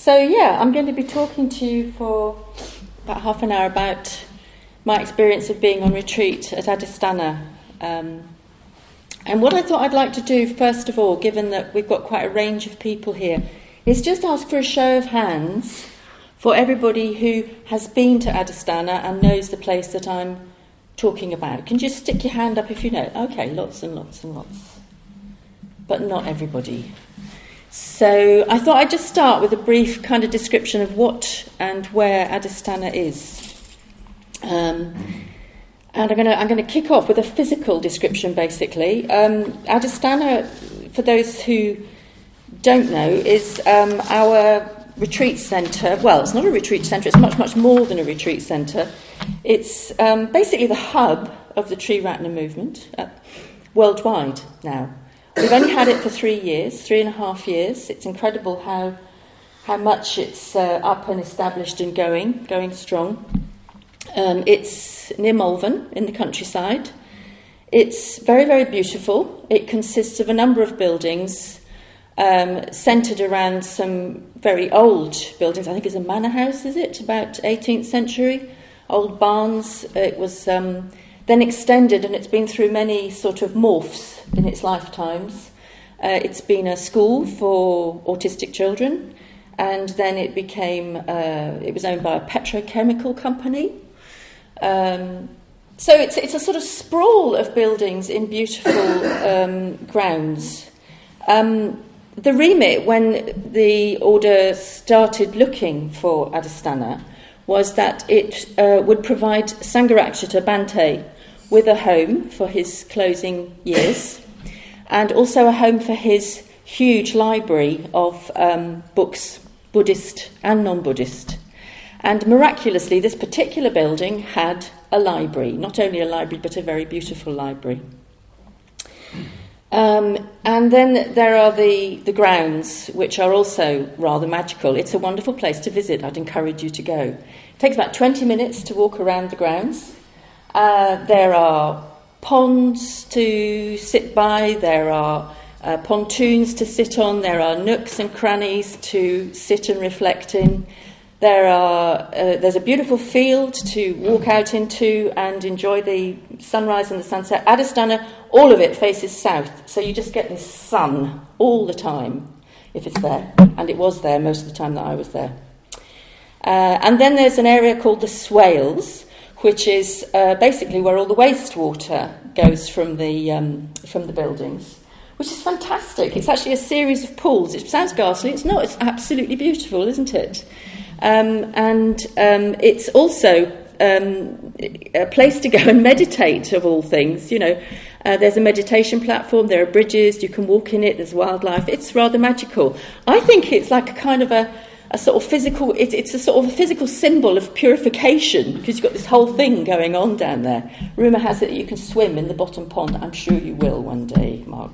I'm going to be talking to you for about half an hour about my experience of being on retreat at Adhisthana. And what I thought I'd like to do, first of all, given that we've got quite a range of people here, is just ask for a show of hands for everybody who has been to Adhisthana and knows the place that I'm talking about. Can you just stick your hand up if you know? Okay, lots and lots and lots. But not everybody. So I thought I'd just start with a brief kind of description of what and where Adhisthana is. And I'm going to kick off with a physical description, basically. Adhisthana, for those who don't know, is our retreat centre. Well, it's not a retreat centre, it's much, much more than a retreat centre. It's basically the hub of the Triratna movement worldwide now. We've only had it for 3.5 years. It's incredible how much it's up and established and going strong. It's near Malvern in the countryside. It's very, very beautiful. It consists of a number of buildings centred around some very old buildings. I think it's a manor house, is it? About 18th century. Old barns. It was then extended, and it's been through many sort of morphs in its lifetimes. It's been a school for autistic children, and then it was owned by a petrochemical company. So it's a sort of sprawl of buildings in beautiful grounds. The remit, when the order started looking for Adhisthana, was that it would provide Sangharakshita Bhante with a home for his closing years, and also a home for his huge library of books, Buddhist and non-Buddhist. And miraculously, this particular building had a library, not only a library, but a very beautiful library. And then there are the grounds, which are also rather magical. It's a wonderful place to visit. I'd encourage you to go. It takes about 20 minutes to walk around the grounds. There are ponds to sit by, there are pontoons to sit on, there are nooks and crannies to sit and reflect in. There's a beautiful field to walk out into and enjoy the sunrise and the sunset. Adhisthana, all of it faces south, so you just get this sun all the time, if it's there. And it was there most of the time that I was there. And then there's an area called the Swales, which is basically where all the wastewater goes from the buildings, which is fantastic. It's actually a series of pools. It sounds ghastly. It's not. It's absolutely beautiful, isn't it? And it's also a place to go and meditate, of all things. You know, there's a meditation platform, there are bridges, you can walk in it, there's wildlife. It's rather magical. I think it's like a kind of a sort of physical, it's a sort of a physical symbol of purification, because you've got this whole thing going on down there. Rumour has it that you can swim in the bottom pond. I'm sure you will one day, Mark.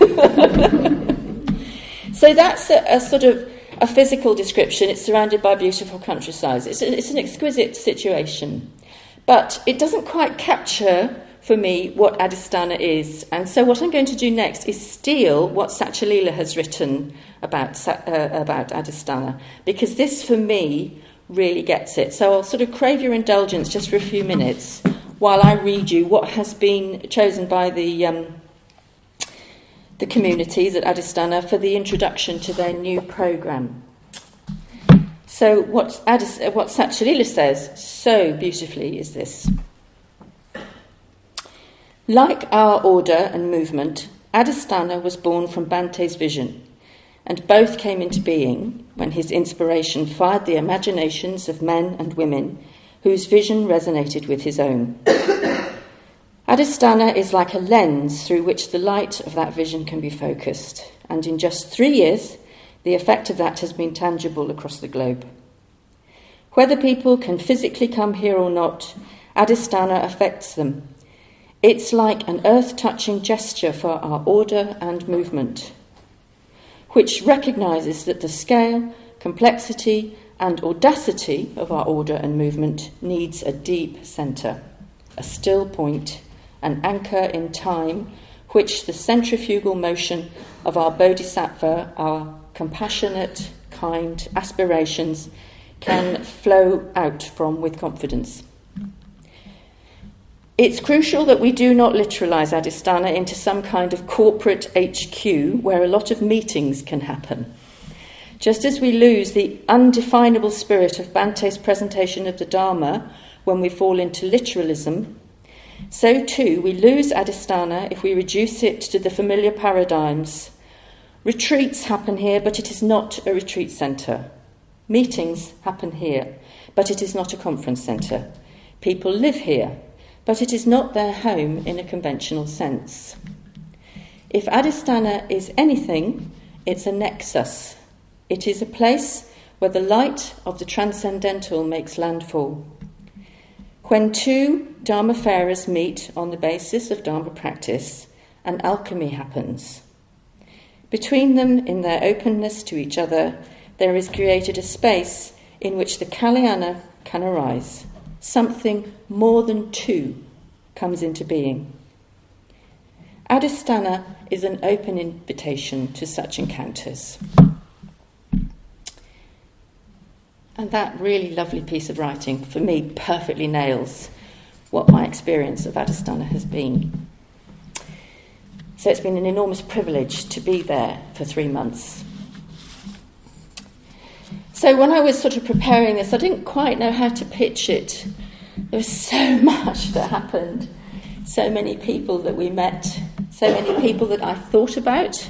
So that's a sort of a physical description. It's surrounded by beautiful countryside. It's an exquisite situation. But it doesn't quite capture, for me, what Adhisthana is. And so what I'm going to do next is steal what Sachalila has written about Adhisthana, because this, for me, really gets it. So I'll sort of crave your indulgence just for a few minutes while I read you what has been chosen by the communities at Adhisthana for the introduction to their new programme. So what Sachalila says so beautifully is this. Like our order and movement, Adhisthana was born from Bhante's vision, and both came into being when his inspiration fired the imaginations of men and women whose vision resonated with his own. Adhisthana is like a lens through which the light of that vision can be focused, and in just 3 years, the effect of that has been tangible across the globe. Whether people can physically come here or not, Adhisthana affects them. It's like an earth-touching gesture for our order and movement, which recognises that the scale, complexity, and audacity of our order and movement needs a deep centre, a still point, an anchor in time, which the centrifugal motion of our bodhisattva, our compassionate, kind aspirations can flow out from with confidence. It's crucial that we do not literalise Adhisthana into some kind of corporate HQ where a lot of meetings can happen. Just as we lose the undefinable spirit of Bante's presentation of the Dharma when we fall into literalism, so too we lose Adhisthana if we reduce it to the familiar paradigms. Retreats happen here, but it is not a retreat centre. Meetings happen here, but it is not a conference centre. People live here, but it is not their home in a conventional sense. If Adhisthana is anything, it's a nexus. It is a place where the light of the transcendental makes landfall. When two Dharma-farers meet on the basis of Dharma practice, an alchemy happens. Between them, in their openness to each other, there is created a space in which the Kalyana can arise. Something more than two comes into being. Adhisthana is an open invitation to such encounters. And that really lovely piece of writing, for me, perfectly nails what my experience of Adhisthana has been. So it's been an enormous privilege to be there for 3 months. So when I was sort of preparing this, I didn't quite know how to pitch it. There was so much that happened, so many people that we met, so many people that I thought about.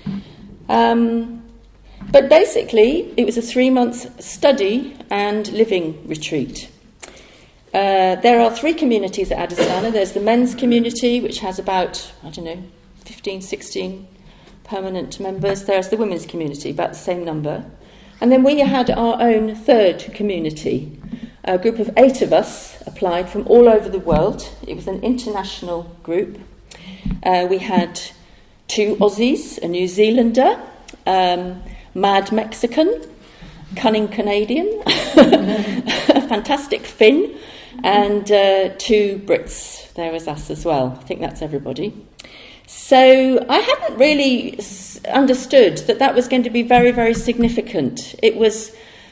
But basically, it was a 3-month study and living retreat. There are 3 communities at Adhisthana. There's the men's community, which has about, 15, 16 permanent members. There's the women's community, about the same number. And then we had our own 3rd community. A group of 8 of us applied from all over the world. It was an international group. We had 2 Aussies, a New Zealander, mad Mexican, cunning Canadian, a fantastic Finn, and 2 Brits. There was us as well. I think that's everybody. So I hadn't really understood that was going to be very, very significant. It was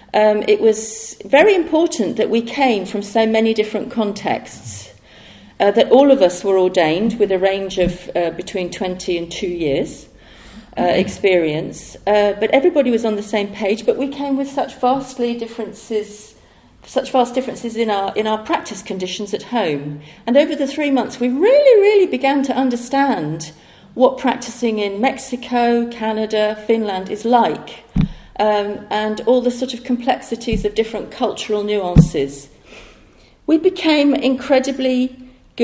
very important that we came from so many different contexts, that all of us were ordained with a range of between 20 and 2 years experience, but everybody was on the same page, but we came with such vast differences in our practice conditions at home. And over the 3 months, we really began to understand what practicing in Mexico, Canada, Finland is like, and all the sort of complexities of different cultural nuances. We became incredibly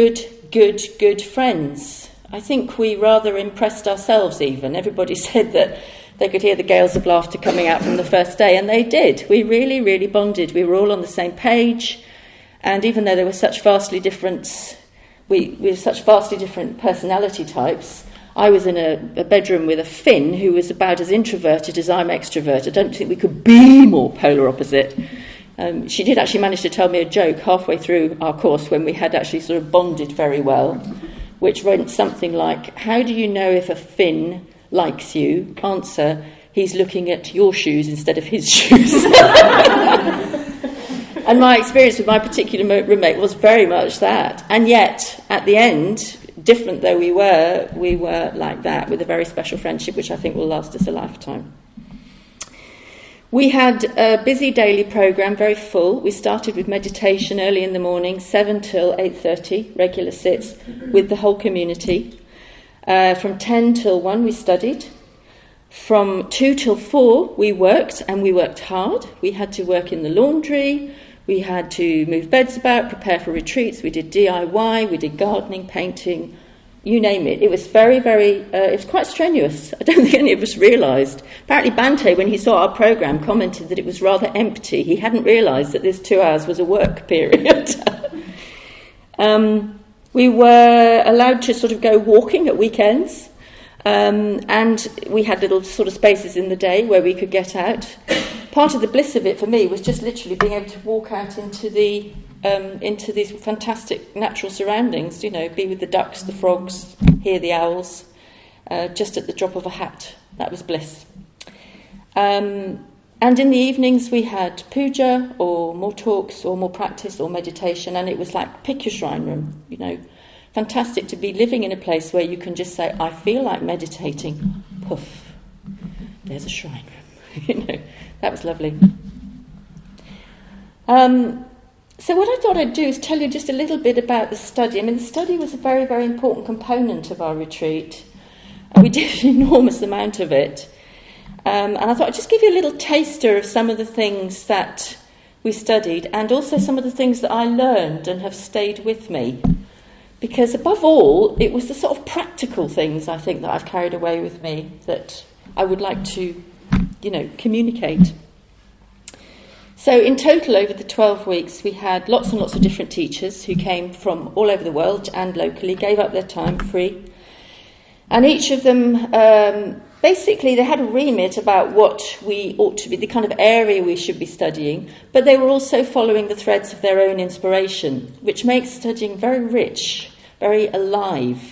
good friends. I think we rather impressed ourselves even. Everybody said that they could hear the gales of laughter coming out from the first day, and they did. We really bonded. We were all on the same page, and even though there were such vastly different, we were such vastly different personality types. I was in a bedroom with a Finn who was about as introverted as I'm extroverted. I don't think we could be more polar opposite. She did actually manage to tell me a joke halfway through our course when we had actually sort of bonded very well, which went something like, how do you know if a Finn likes you? Answer, he's looking at your shoes instead of his shoes. And my experience with my particular roommate was very much that. And yet, at the end, different though we were like that, with a very special friendship, which I think will last us a lifetime. We had a busy daily programme, very full. We started with meditation early in the morning, 7 till 8:30, regular sits with the whole community. From 10 till 1 we studied. From 2 till 4 we worked, and we worked hard. We had to work in the laundry, we had to move beds about, prepare for retreats, we did DIY, we did gardening, painting, you name it. It was it was quite strenuous. I don't think any of us realised. Apparently Bante, when he saw our programme, commented that it was rather empty. He hadn't realised that this 2 hours was a work period. We were allowed to sort of go walking at weekends, and we had little sort of spaces in the day where we could get out. Part of the bliss of it for me was just literally being able to walk out into these fantastic natural surroundings, be with the ducks, the frogs, hear the owls, just at the drop of a hat. That was bliss. And in the evenings we had puja or more talks or more practice or meditation, and it was like, pick your shrine room, you know. Fantastic to be living in a place where you can just say, I feel like meditating, poof, there's a shrine room. You know, that was lovely. So what I thought I'd do is tell you just a little bit about the study. I mean, the study was a very, very important component of our retreat, and we did an enormous amount of it. And I thought I'd just give you a little taster of some of the things that we studied, and also some of the things that I learned and have stayed with me. Because above all, it was the sort of practical things, I think, that I've carried away with me that I would like to, you know, communicate. So in total, over the 12 weeks, we had lots and lots of different teachers who came from all over the world and locally, gave up their time free. And each of them, basically, they had a remit about what we ought to be, the kind of area we should be studying, but they were also following the threads of their own inspiration, which makes studying very rich, very alive.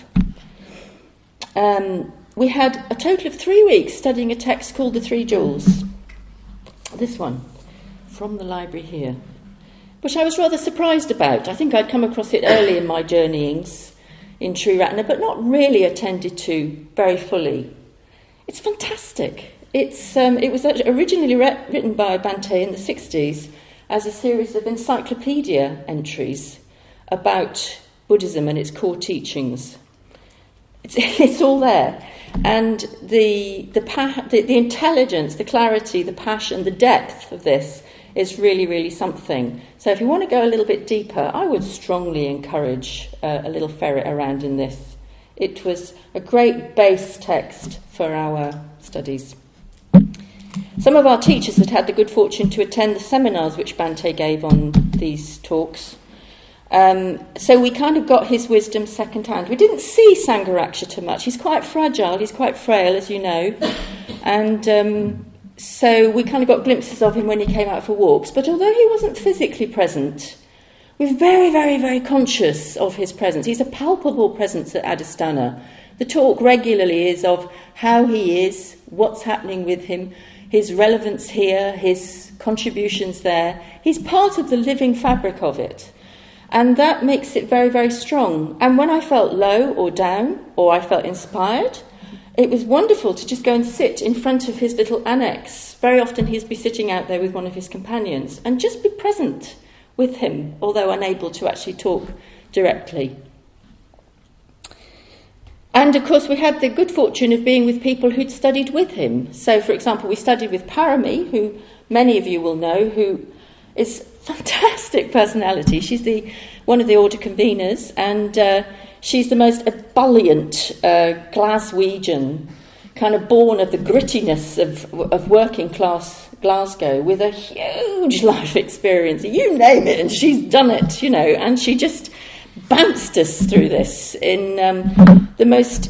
We had a total of 3 weeks studying a text called The Three Jewels. This one, from the library here, which I was rather surprised about. I think I'd come across it early in my journeyings in Triratna, but not really attended to very fully. It's fantastic. It was originally written by Bhante in the 60s as a series of encyclopedia entries about Buddhism and its core teachings. It's all there. And the intelligence, the clarity, the passion, the depth of this is really, really something. So if you want to go a little bit deeper, I would strongly encourage a little ferret around in this. It was a great base text for our studies. Some of our teachers had the good fortune to attend the seminars which Bhante gave on these talks. So we kind of got his wisdom second hand. We didn't see Sangharakshita much. He's quite fragile, he's quite frail, as you know. And so we kind of got glimpses of him when he came out for walks. But although he wasn't physically present, we're very, very, very conscious of his presence. He's a palpable presence at Adhisthana. The talk regularly is of how he is, what's happening with him, his relevance here, his contributions there. He's part of the living fabric of it. And that makes it very, very strong. And when I felt low or down, or I felt inspired, it was wonderful to just go and sit in front of his little annex. Very often he'd be sitting out there with one of his companions and just be present with him, although unable to actually talk directly. And of course we had the good fortune of being with people who'd studied with him. So for example, we studied with Parami, who many of you will know, who is a fantastic personality. She's one of the order conveners, and she's the most ebullient Glaswegian, kind of born of the grittiness of working class Glasgow, with a huge life experience. You name it, and she's done it, you know, and she just bounced us through this in the most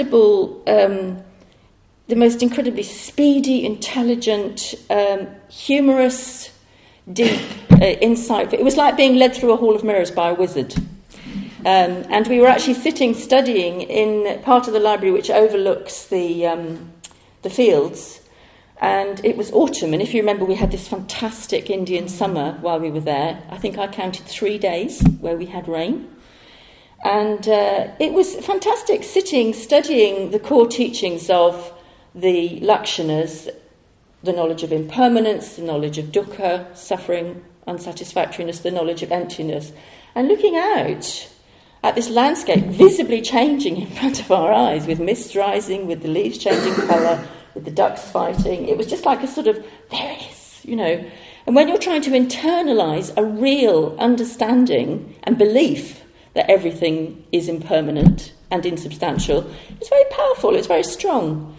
incredibly speedy, intelligent, humorous, deep insight. It was like being led through a hall of mirrors by a wizard. And we were actually studying in part of the library which overlooks the fields, and it was autumn. And if you remember, we had this fantastic Indian summer while we were there. I think I counted 3 days where we had rain. And it was fantastic studying the core teachings of the Lakshanas, the knowledge of impermanence, the knowledge of dukkha, suffering, unsatisfactoriness, the knowledge of emptiness, and looking out at this landscape visibly changing in front of our eyes, with mist rising, with the leaves changing colour, with the ducks fighting. It was just like a sort of, there it is, you know. And when you're trying to internalise a real understanding and belief that everything is impermanent and insubstantial, it's very powerful, it's very strong.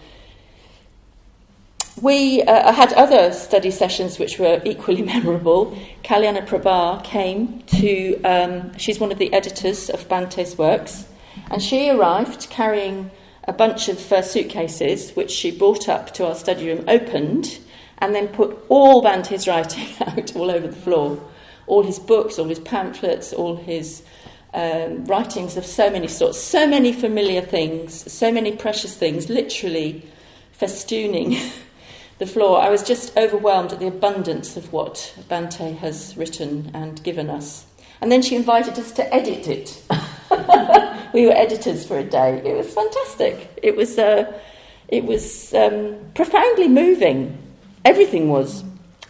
We had other study sessions which were equally memorable. Kalyana Prabha came to, she's one of the editors of Bhante's works, and she arrived carrying a bunch of suitcases which she brought up to our study room, opened, and then put all Bhante's writing out all over the floor. All his books, all his pamphlets, all his writings of so many sorts, so many familiar things, so many precious things, literally festooning the floor, I was just overwhelmed at the abundance of what Bhante has written and given us. And then she invited us to edit it. We were editors for a day. It was fantastic. It was profoundly moving. Everything was.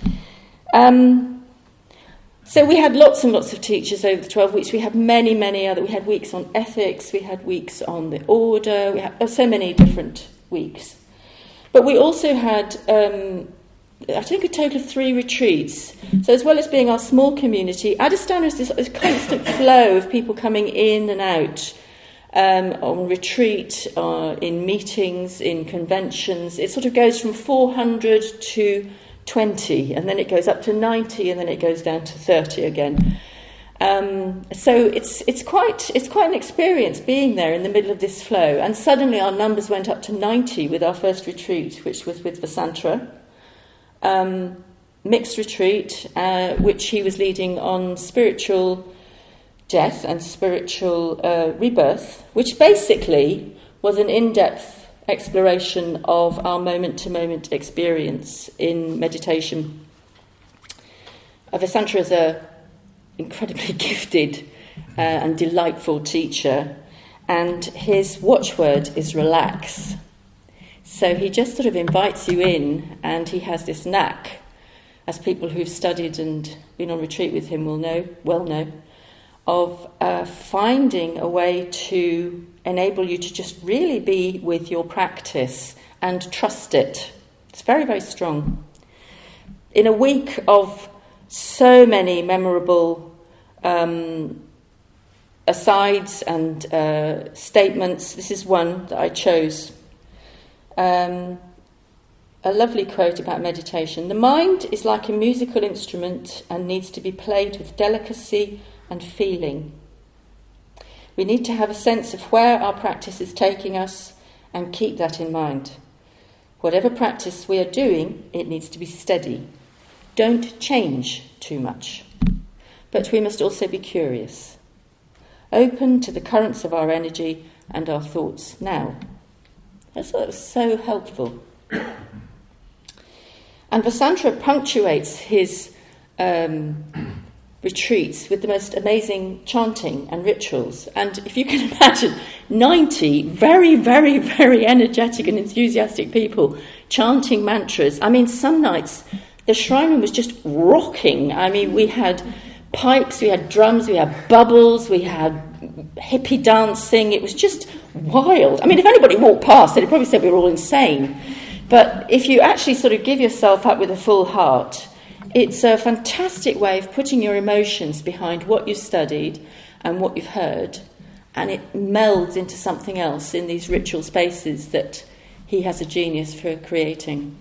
So we had lots and lots of teachers over the 12 weeks. We had many other. We had weeks on ethics. We had weeks on the order. We had so many different weeks. But we also had, I think, a total of 3 retreats. So as well as being our small community, Adhisthana is this constant flow of people coming in and out on retreat, in meetings, in conventions. It sort of goes from 400 to 20, and then it goes up to 90, and then it goes down to 30 again. So it's quite an experience being there in the middle of this flow. And suddenly our numbers went up to 90 with our first retreat, which was with Vasantra. Mixed retreat, which he was leading on spiritual death and spiritual rebirth, which basically was an in-depth exploration of our moment-to-moment experience in meditation. Vasantra is an incredibly gifted and delightful teacher, and his watchword is relax. So he just sort of invites you in, and he has this knack, as people who've studied and been on retreat with him will know, of finding a way to enable you to just really be with your practice and trust it. It's very, very strong. In a week of so many memorable asides and statements, this is one that I chose. A lovely quote about meditation. The mind is like a musical instrument and needs to be played with delicacy and feeling. We need to have a sense of where our practice is taking us and keep that in mind. Whatever practice we are doing, it needs to be steady. Don't change too much. But we must also be curious, open to the currents of our energy and our thoughts now. I thought it was so helpful. And Vasantra punctuates his retreats with the most amazing chanting and rituals. And if you can imagine 90 very, very, very energetic and enthusiastic people chanting mantras. I mean, some nights the shrine room was just rocking. I mean, we had pipes, we had drums, we had bubbles, we had hippie dancing. It was just wild. I mean, if anybody walked past, they'd probably say we were all insane. But if you actually sort of give yourself up with a full heart, it's a fantastic way of putting your emotions behind what you studied and what you've heard, and it melds into something else in these ritual spaces that he has a genius for creating.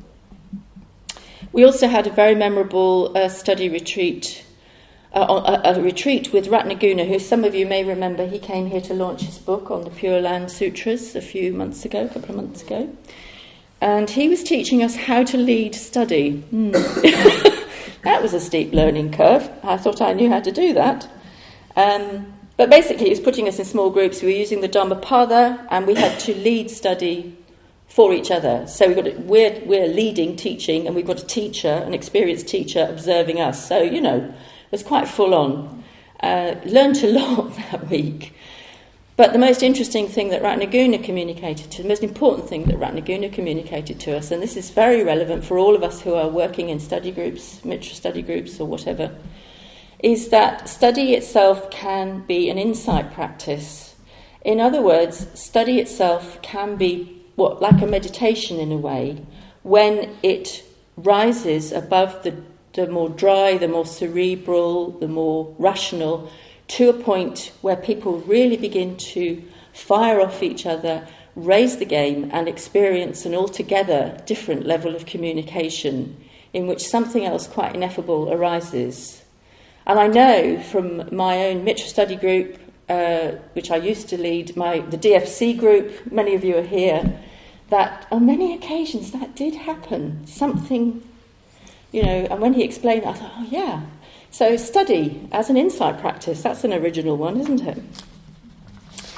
We also had a very memorable study retreat, a retreat with Ratnaguna, who some of you may remember. He came here to launch his book on the Pure Land Sutras a couple of months ago. And he was teaching us how to lead study. That was a steep learning curve. I thought I knew how to do that. But basically, he was putting us in small groups. We were using the Dhammapada, and we had to lead study for each other. So we're leading, teaching, and we've got a teacher, an experienced teacher, observing us. So, it was quite full on. Learned a lot that week. But the most interesting thing that Ratnaguna communicated to, the most important thing that Ratnaguna communicated to us, and this is very relevant for all of us who are working in study groups, Mitra study groups or whatever, is that study itself can be an insight practice. In other words, study itself can be like a meditation in a way, when it rises above the more dry, the more cerebral, the more rational, to a point where people really begin to fire off each other, raise the game, and experience an altogether different level of communication in which something else quite ineffable arises. And I know from my own Mitra study group, which I used to lead, the DFC group, many of you are here, that on many occasions that did happen. Something, and when he explained it, I thought, oh yeah. So study as an insight practice, that's an original one, isn't it?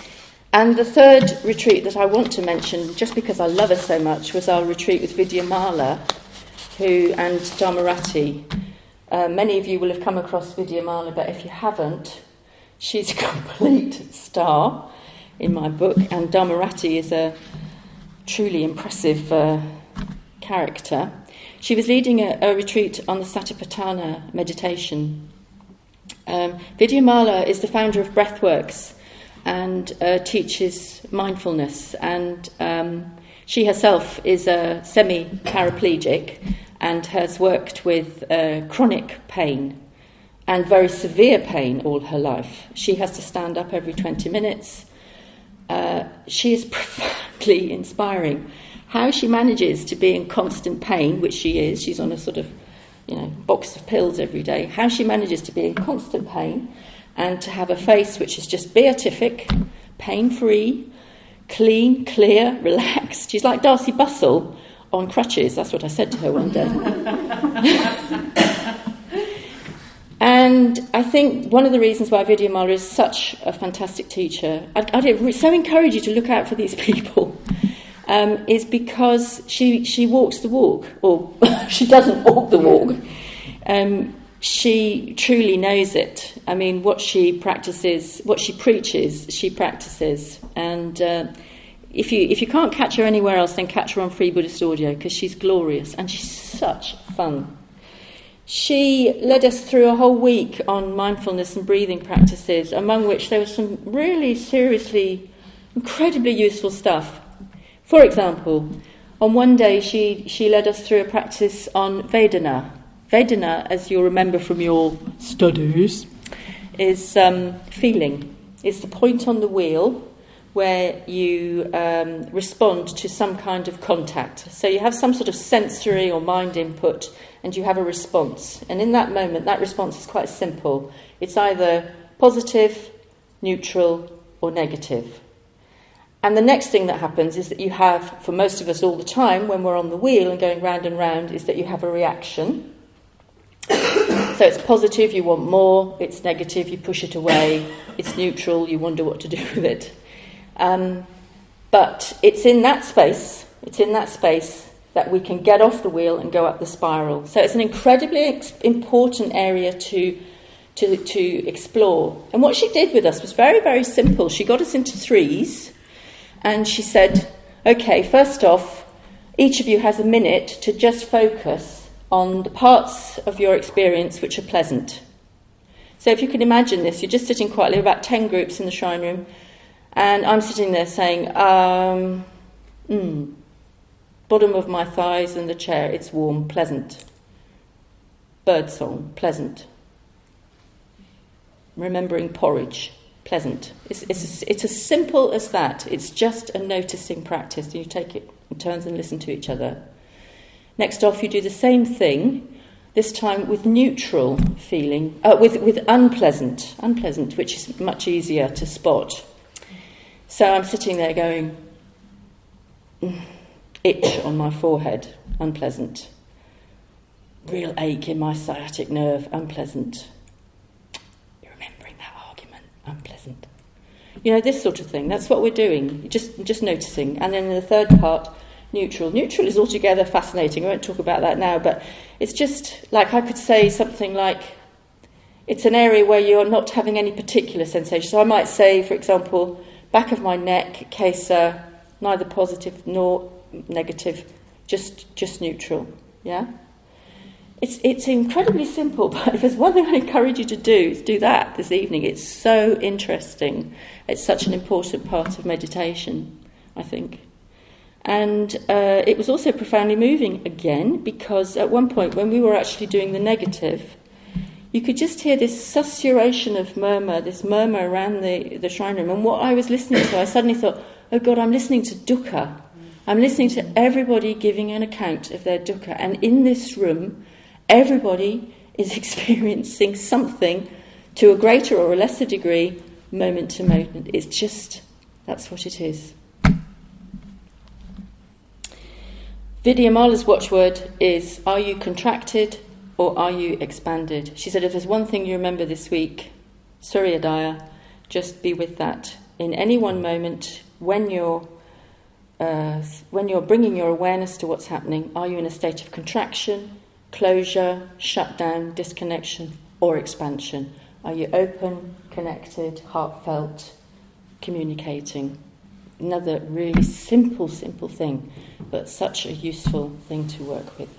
And the third retreat that I want to mention, just because I love her so much, was our retreat with Vidyamala and Dharmarati. Many of you will have come across Vidyamala, but if you haven't, she's a complete star in my book, and Dharmarati is a truly impressive character. She was leading a retreat on the Satipatthana meditation. Vidyamala is the founder of Breathworks and teaches mindfulness, and she herself is a semi-paraplegic and has worked with chronic pain and very severe pain all her life. She has to stand up every 20 minutes. She is profoundly inspiring. How she manages to be in constant pain, which she is, she's on a sort of, box of pills every day. How she manages to be in constant pain and to have a face which is just beatific, pain-free, clean, clear, relaxed. She's like Darcy Bustle on crutches. That's what I said to her one day. And I think one of the reasons why Vidyamala is such a fantastic teacher, I'd so encourage you to look out for these people, is because she walks the walk, or she doesn't walk the walk. She truly knows it. I mean, what she practices, what she preaches, she practices. And if you can't catch her anywhere else, then catch her on Free Buddhist Audio, because she's glorious and she's such fun. She led us through a whole week on mindfulness and breathing practices, among which there was some really seriously, incredibly useful stuff. For example, on one day she led us through a practice on Vedana. Vedana, as you'll remember from your studies, is feeling. It's the point on the wheel where you respond to some kind of contact. So you have some sort of sensory or mind input, and you have a response. And in that moment, that response is quite simple. It's either positive, neutral, or negative. And the next thing that happens is that you have, for most of us all the time, when we're on the wheel and going round and round, is that you have a reaction. So it's positive, you want more. It's negative, you push it away. It's neutral, you wonder what to do with it. But it's in that space that we can get off the wheel and go up the spiral. So it's an incredibly important area to explore. And what she did with us was very, very simple. She got us into threes, and she said, okay, first off, each of you has a minute to just focus on the parts of your experience which are pleasant. So if you can imagine this, you're just sitting quietly, about 10 groups in the shrine room, and I'm sitting there saying, bottom of my thighs and the chair, it's warm, pleasant. Birdsong, pleasant. Remembering porridge, pleasant. It's as simple as that. It's just a noticing practice. And you take it in turns and listen to each other. Next off, you do the same thing, this time with neutral feeling, with unpleasant, which is much easier to spot. So I'm sitting there going, itch on my forehead, unpleasant. Real ache in my sciatic nerve, unpleasant. You're remembering that argument, unpleasant. This sort of thing. That's what we're doing, just noticing. And then in the third part, neutral. Neutral is altogether fascinating. I won't talk about that now, but it's just like I could say something like, it's an area where you're not having any particular sensation. So I might say, for example, back of my neck, kesa, neither positive nor negative, just neutral. Yeah? It's incredibly simple, but if there's one thing I encourage you to do, is do that this evening. It's so interesting. It's such an important part of meditation, I think. And it was also profoundly moving again, because at one point when we were actually doing the negative, you could just hear this susurration of murmur, this murmur around the shrine room. And what I was listening to, I suddenly thought, oh God, I'm listening to dukkha. I'm listening to everybody giving an account of their dukkha. And in this room, everybody is experiencing something to a greater or a lesser degree, moment to moment. It's just, that's what it is. Vidyamala's watchword is, are you contracted or are you expanded? She said, if there's one thing you remember this week, Suryodaya, just be with that in any one moment, when you're bringing your awareness to what's happening, are you in a state of contraction, closure, shutdown, disconnection, or expansion? Are you open, connected, heartfelt, communicating? Another really simple thing, but such a useful thing to work with.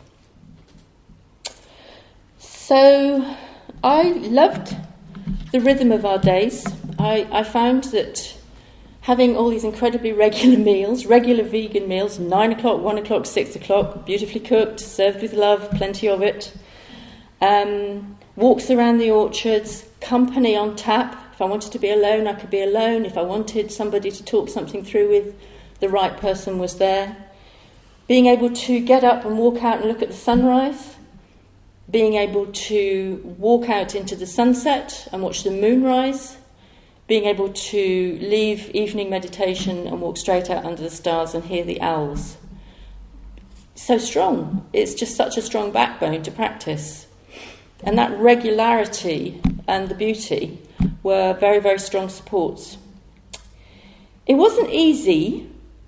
So I loved the rhythm of our days. I found that having all these incredibly regular meals, regular vegan meals, 9 o'clock, 1 o'clock, 6 o'clock, beautifully cooked, served with love, plenty of it, walks around the orchards, company on tap. If I wanted to be alone, I could be alone. If I wanted somebody to talk something through with, the right person was there. Being able to get up and walk out and look at the sunrise. Being able to walk out into the sunset and watch the moon rise. Being able to leave evening meditation and walk straight out under the stars and hear the owls. So strong. It's just such a strong backbone to practice. And that regularity and the beauty were very, very strong supports. It wasn't easy.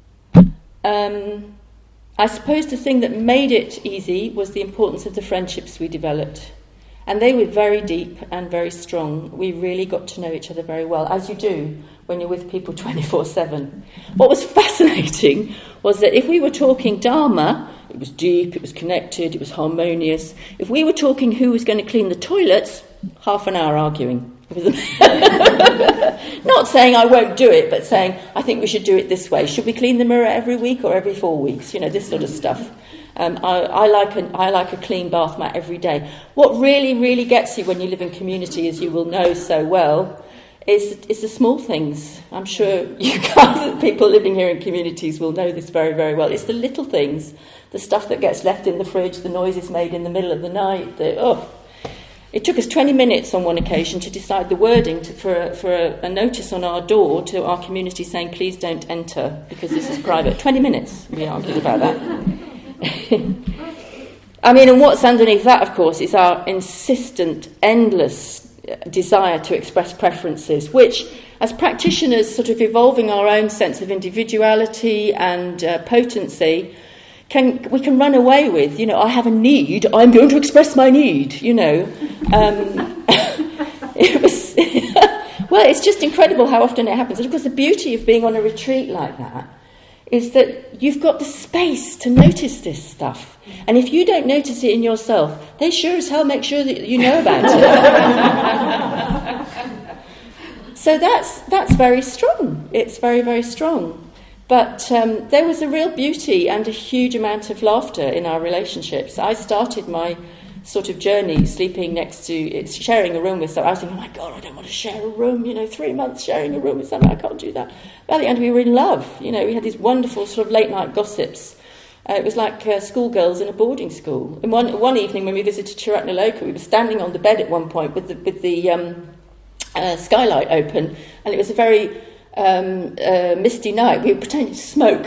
I suppose the thing that made it easy was the importance of the friendships we developed. And they were very deep and very strong. We really got to know each other very well, as you do when you're with people 24/7. What was fascinating was that if we were talking Dharma, it was deep, it was connected, it was harmonious. If we were talking who was going to clean the toilets, half an hour arguing. Not saying I won't do it, but saying I think we should do it this way. Should we clean the mirror every week or every 4 weeks? You know, this sort of stuff. I like a clean bath mat every day. What really, really gets you when you live in community, as you will know so well, is the small things. I'm sure you guys, people living here in communities, will know this very, very well. It's the little things, the stuff that gets left in the fridge, the noises made in the middle of the night. It took us 20 minutes on one occasion to decide the wording for a notice on our door to our community saying, please don't enter because this is private. 20 minutes we argued about that. I mean, and what's underneath that, of course, is our insistent, endless desire to express preferences, which, as practitioners sort of evolving our own sense of individuality and potency, we can run away with, I have a need, I'm going to express my need, It was well, it's just incredible how often it happens. And of course, the beauty of being on a retreat like that is that you've got the space to notice this stuff. And if you don't notice it in yourself, they sure as hell make sure that you know about it. So that's very strong. It's very, very strong. But there was a real beauty and a huge amount of laughter in our relationships. I started my sort of journey sleeping sharing a room with someone. I was thinking, oh my God, I don't want to share a room, 3 months sharing a room with someone, I can't do that. By the end we were in love, we had these wonderful sort of late night gossips. It was like schoolgirls in a boarding school. And one evening when we visited Chiratnaloka, we were standing on the bed at one point with the skylight open, and it was a very misty night. We were pretending to smoke.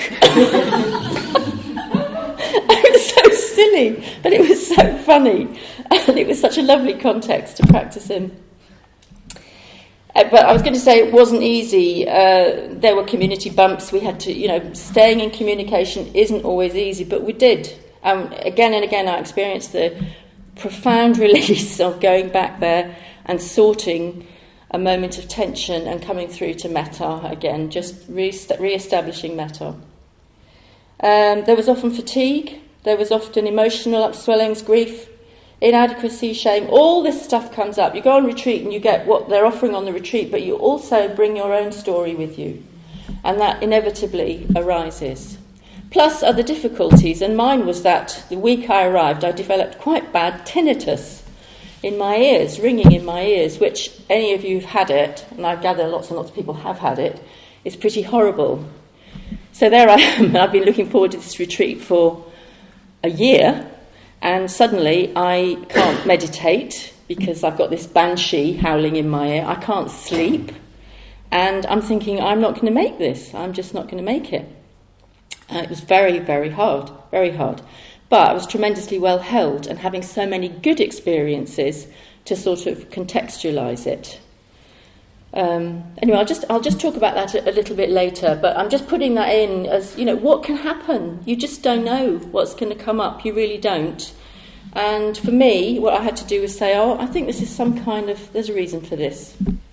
It was so silly, but it was so funny, and it was such a lovely context to practice in. But I was going to say it wasn't easy. There were community bumps. We had to, staying in communication isn't always easy, but we did. Again and again, I experienced the profound release of going back there and sorting a moment of tension and coming through to metta again, just re-establishing metta. There was often fatigue, there was often emotional upswellings, grief, inadequacy, shame. All this stuff comes up. You go on retreat and you get what they're offering on the retreat, but you also bring your own story with you, and that inevitably arises. Plus other difficulties, and mine was that the week I arrived I developed quite bad tinnitus in my ears, ringing in my ears, which any of you who've had it, and I gather lots and lots of people have had it, is pretty horrible. So there I am, I've been looking forward to this retreat for a year, and suddenly I can't meditate because I've got this banshee howling in my ear. I can't sleep, and I'm thinking, I'm not going to make this. I'm just not going to make it. It was very, very hard, very hard. But I was tremendously well held, and having so many good experiences to sort of contextualise it. Anyway, I'll just talk about that a little bit later, but I'm just putting that in as, what can happen? You just don't know what's going to come up. You really don't. And for me, what I had to do was say, I think this is there's a reason for this.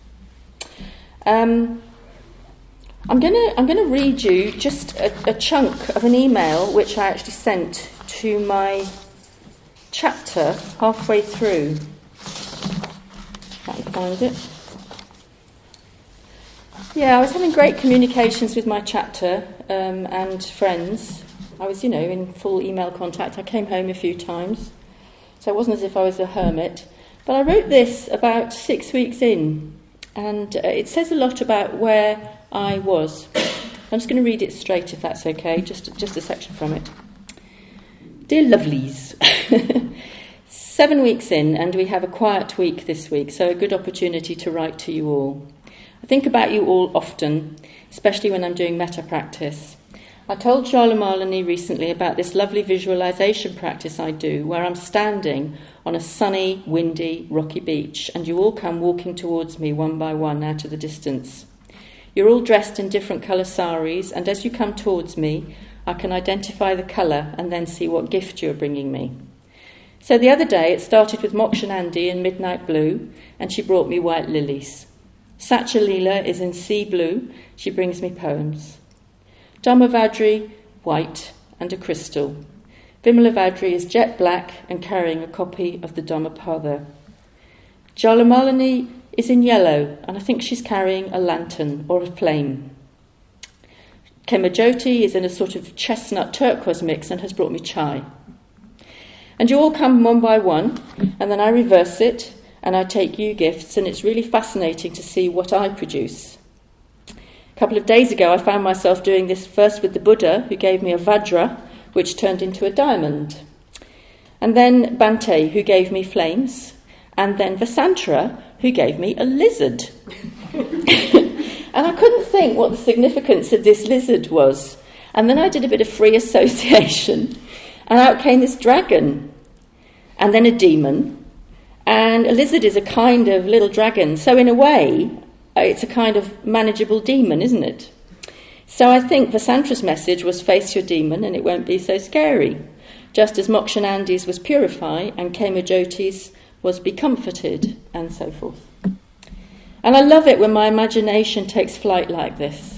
I'm going to read you just a chunk of an email which I actually sent to my chapter halfway through. If I can find it. Yeah, I was having great communications with my chapter and friends. I was, in full email contact. I came home a few times, so it wasn't as if I was a hermit. But I wrote this about 6 weeks in, and it says a lot about where I was. I'm just going to read it straight, if that's okay, just a section from it. Dear lovelies, 7 weeks in, and we have a quiet week this week, so a good opportunity to write to you all. I think about you all often, especially when I'm doing metta practice. I told Jala Malini recently about this lovely visualization practice I do, where I'm standing on a sunny, windy, rocky beach, and you all come walking towards me one by one out of the distance. You're all dressed in different colour saris, and as you come towards me, I can identify the colour and then see what gift you're bringing me. So the other day it started with Mokshanandi in midnight blue, and she brought me white lilies. Satchalila is in sea blue, she brings me poems. Dharmavadri, white and a crystal. Vimalavadri is jet black and carrying a copy of the Dhammapada. Jalamalini is in yellow, and I think she's carrying a lantern or a flame. Kemajoti is in a sort of chestnut turquoise mix and has brought me chai. And you all come one by one, and then I reverse it, and I take you gifts, and it's really fascinating to see what I produce. A couple of days ago, I found myself doing this first with the Buddha, who gave me a vajra, which turned into a diamond. And then Bhante, who gave me flames, and then Vasantara, who gave me a lizard. And I couldn't think what the significance of this lizard was. And then I did a bit of free association, and out came this dragon, and then a demon. And a lizard is a kind of little dragon. So in a way, it's a kind of manageable demon, isn't it? So I think Vasantara's message was face your demon and it won't be so scary. Just as Mokshanandi's was purify and Kemajoti's was be comforted and so forth. And I love it when my imagination takes flight like this.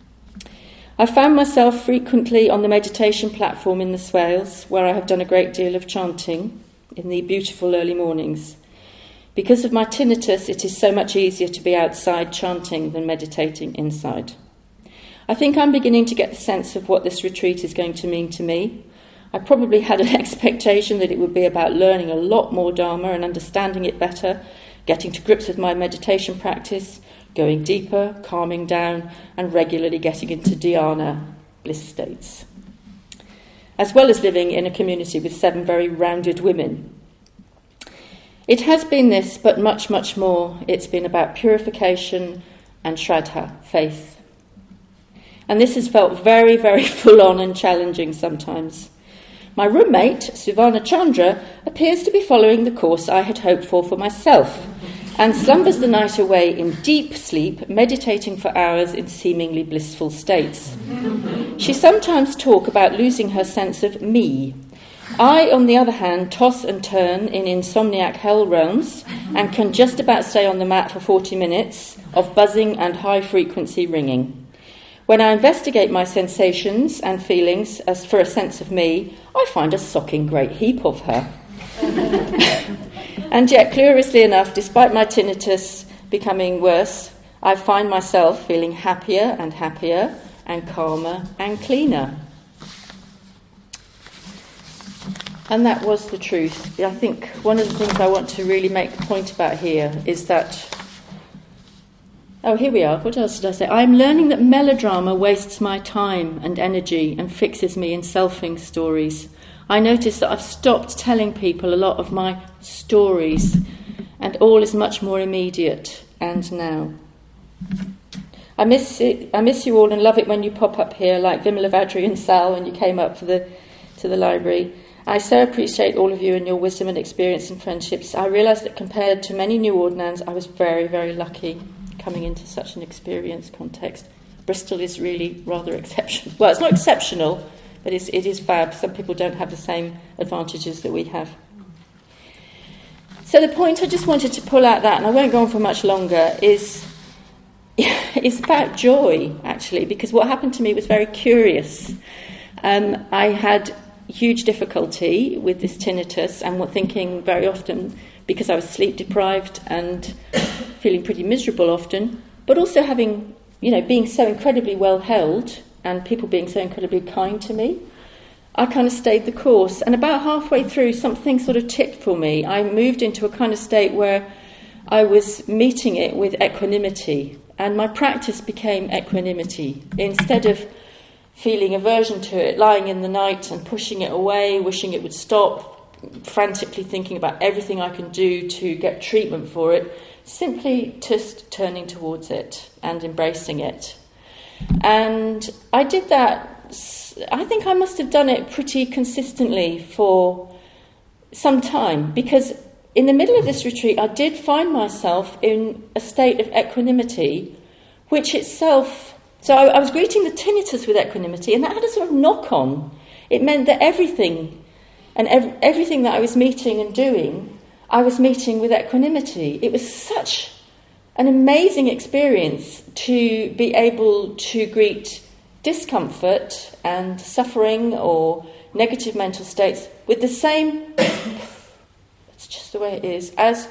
I found myself frequently on the meditation platform in the Swales, where I have done a great deal of chanting in the beautiful early mornings. Because of my tinnitus, it is so much easier to be outside chanting than meditating inside. I think I'm beginning to get the sense of what this retreat is going to mean to me. I probably had an expectation that it would be about learning a lot more Dharma and understanding it better, getting to grips with my meditation practice, going deeper, calming down, and regularly getting into dhyana, bliss states. As well as living in a community with 7 very rounded women. It has been this, but much, much more. It's been about purification and shraddha, faith. And this has felt very, very full-on and challenging sometimes. My roommate, Suvana Chandra, appears to be following the course I had hoped for myself, and slumbers the night away in deep sleep, meditating for hours in seemingly blissful states. She sometimes talks about losing her sense of me. I, on the other hand, toss and turn in insomniac hell realms and can just about stay on the mat for 40 minutes of buzzing and high-frequency ringing. When I investigate my sensations and feelings as for a sense of me, I find a socking great heap of her. And yet, curiously enough, despite my tinnitus becoming worse, I find myself feeling happier and happier and calmer and cleaner. And that was the truth. I think one of the things I want to really make the point about here is that... Oh, here we are. What else did I say? I'm learning that melodrama wastes my time and energy and fixes me in selfing stories. I notice that I've stopped telling people a lot of my stories, and all is much more immediate and now. I miss you all and love it when you pop up here, like Vimalavadri and Sal when you came up to the library. I so appreciate all of you and your wisdom and experience and friendships. I realise that compared to many new ordinands, I was very, very lucky. coming into such an experienced context. Bristol is really rather exceptional. Well, it's not exceptional, but it is fab. Some people don't have the same advantages that we have. So the point I just wanted to pull out that, and I won't go on for much longer, is about joy, actually, because what happened to me was very curious. I had huge difficulty with this tinnitus and were thinking very often, because I was sleep deprived and feeling pretty miserable often, but also having, being so incredibly well held and people being so incredibly kind to me, I kind of stayed the course. And about halfway through, something sort of tipped for me. I moved into a kind of state where I was meeting it with equanimity, and my practice became equanimity. Instead of feeling aversion to it, lying in the night and pushing it away, wishing it would stop, frantically thinking about everything I can do to get treatment for it, simply just turning towards it and embracing it. And I did that. I think I must have done it pretty consistently for some time, because in the middle of this retreat I did find myself in a state of equanimity, which itself... So I was greeting the tinnitus with equanimity, and that had a sort of knock-on. It meant that everything that I was meeting and doing, I was meeting with equanimity. It was such an amazing experience to be able to greet discomfort and suffering or negative mental states with the same, that's just the way it is, as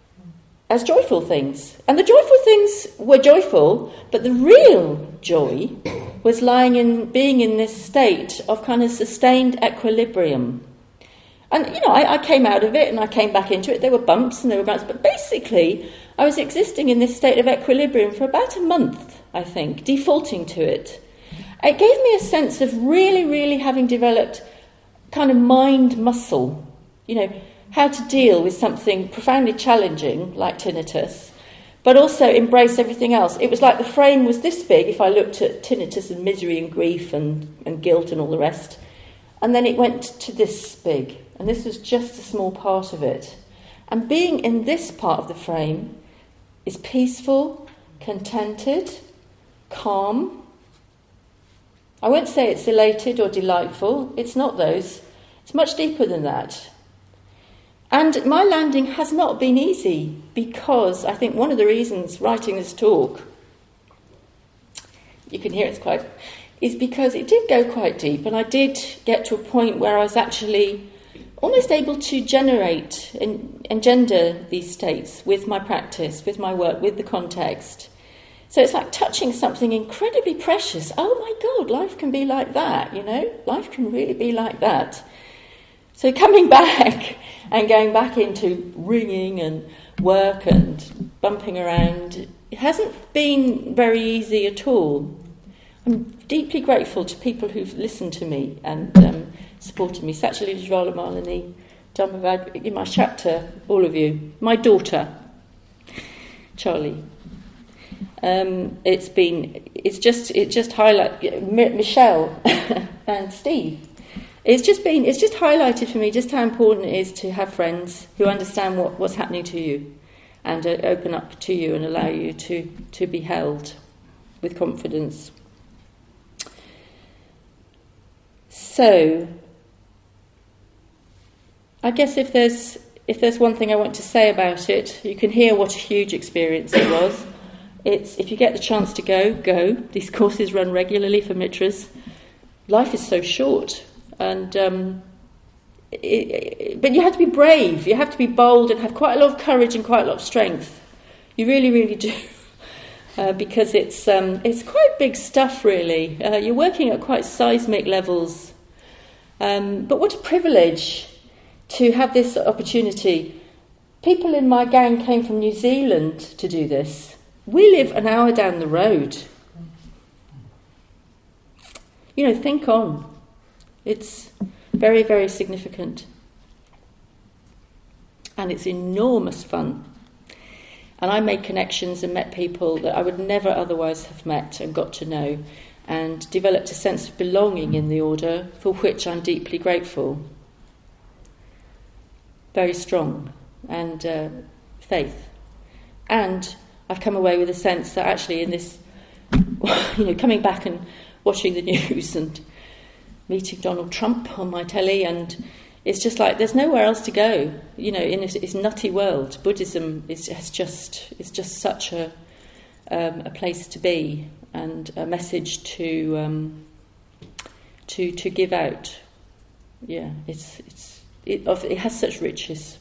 joyful things. And the joyful things were joyful, but the real joy was being in this state of kind of sustained equilibrium. And, I came out of it and I came back into it. There were bumps and there were bumps, but basically I was existing in this state of equilibrium for about a month, I think, defaulting to it. It gave me a sense of really, really having developed kind of mind muscle, how to deal with something profoundly challenging like tinnitus, but also embrace everything else. It was like the frame was this big if I looked at tinnitus and misery and grief and guilt and all the rest, and then it went to this big, and this was just a small part of it. And being in this part of the frame is peaceful, contented, calm. I won't say it's elated or delightful. It's not those. It's much deeper than that. And my landing has not been easy, because I think one of the reasons writing this talk, you can hear it's quite, is because it did go quite deep, and I did get to a point where I was actually almost able to generate and engender these states with my practice, with my work, with the context. So it's like touching something incredibly precious. Oh my God, life can be like that, Life can really be like that. So coming back and going back into ringing and work and bumping around, it hasn't been very easy at all. I'm deeply grateful to people who've listened to me and supported me. Satchali Rajwalamalini, Dhammavad, in my chapter, all of you. My daughter, Charlie. It's just highlight Michelle and Steve. It's just highlighted for me just how important it is to have friends who understand what's happening to you and open up to you and allow you to be held with confidence. So, I guess if there's one thing I want to say about it, you can hear what a huge experience it was. If you get the chance to go. These courses run regularly for Mitras. Life is so short, and but you have to be brave. You have to be bold and have quite a lot of courage and quite a lot of strength. You really, really do, because it's quite big stuff. Really, you're working at quite seismic levels. But what a privilege to have this opportunity. People in my gang came from New Zealand to do this. We live an hour down the road. Think on. It's very, very significant. And it's enormous fun. And I made connections and met people that I would never otherwise have met and got to know, and developed a sense of belonging in the order, for which I'm deeply grateful. Very strong, and faith. And I've come away with a sense that actually in this, coming back and watching the news and meeting Donald Trump on my telly, and it's just like there's nowhere else to go. In this nutty world, Buddhism is just such a place to be, and a message to give out. Yeah, it has such riches.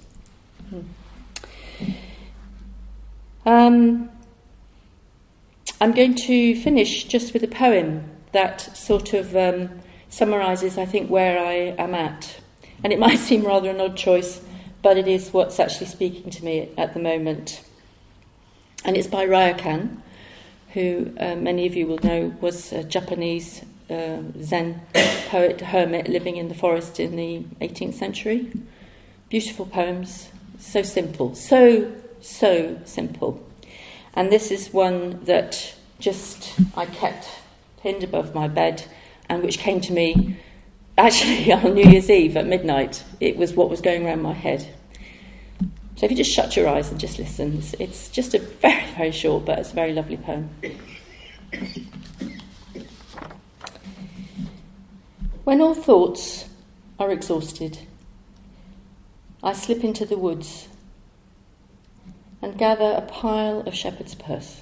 I'm going to finish just with a poem that sort of summarises, I think, where I am at. And it might seem rather an odd choice, but it is what's actually speaking to me at the moment. And it's by Ryokan, who many of you will know was a Japanese Zen poet, hermit, living in the forest in the 18th century. Beautiful poems, so simple, so simple. And this is one that I kept pinned above my bed, and which came to me actually on New Year's Eve at midnight. It was what was going around my head. So if you just shut your eyes and just listen, it's just a very, very short, but it's a very lovely poem. When all thoughts are exhausted, I slip into the woods and gather a pile of shepherd's purse.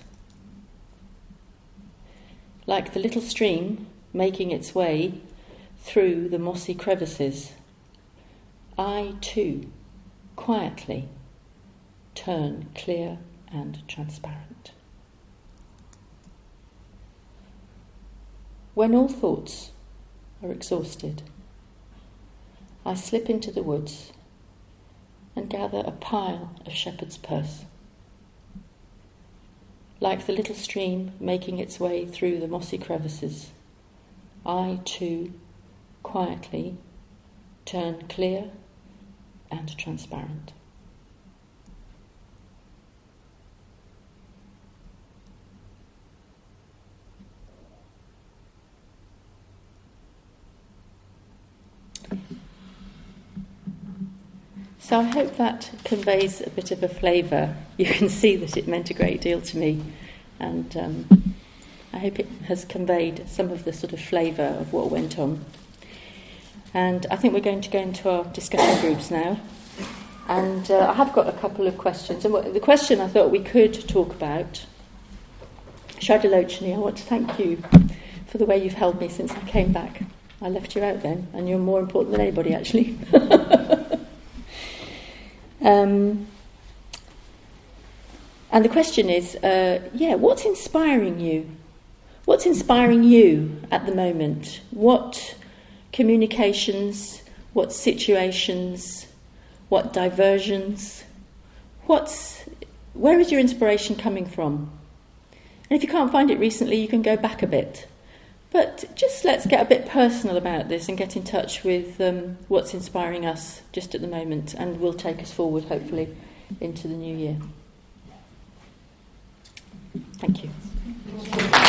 Like the little stream making its way through the mossy crevices, I too quietly turn clear and transparent. When all thoughts are exhausted, I slip into the woods and gather a pile of shepherd's purse. Like the little stream making its way through the mossy crevices, I too quietly turn clear and transparent. So I hope that conveys a bit of a flavour. You can see that it meant a great deal to me, and I hope it has conveyed some of the sort of flavour of what went on. And I think we're going to go into our discussion groups now. And I have got a couple of questions. And the question I thought we could talk about, Shradalochini, I want to thank you for the way you've held me since I came back. I left you out then, and you're more important than anybody, actually. And the question is, what's inspiring you? What's inspiring you at the moment? What communications, what situations, what diversions? Where is your inspiration coming from? And if you can't find it recently, you can go back a bit. But just let's get a bit personal about this and get in touch with what's inspiring us just at the moment, and will take us forward, hopefully, into the new year. Thank you.